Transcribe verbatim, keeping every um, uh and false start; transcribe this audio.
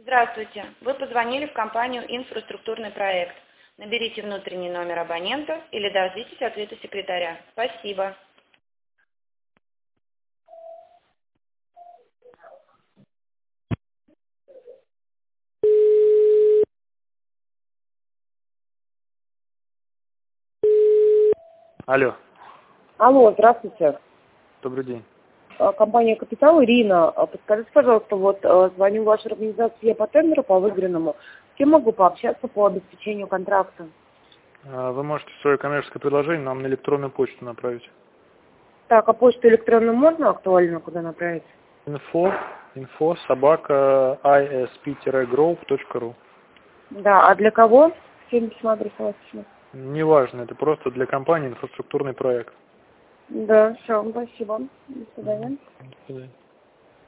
Здравствуйте. Вы позвонили в компанию «Инфраструктурный проект». Наберите внутренний номер абонента или дождитесь ответа секретаря. Спасибо. Алло, Алло, здравствуйте. добрый день. А, Компания «Капитал», Ирина. А, Подскажите, пожалуйста, вот а, звоню в вашу организацию, я по тендеру, по выигранному. С кем могу пообщаться по обеспечению контракта? А, Вы можете свое коммерческое предложение нам на электронную почту направить. Так, а почту электронную можно актуально куда направить? Info, info собака isp group точка ру. Да, а для кого? Всем письма адресовать письмо? Неважно, это просто для компании инфраструктурный проект. Да, все, спасибо. До Мгм. свидания. До свидания.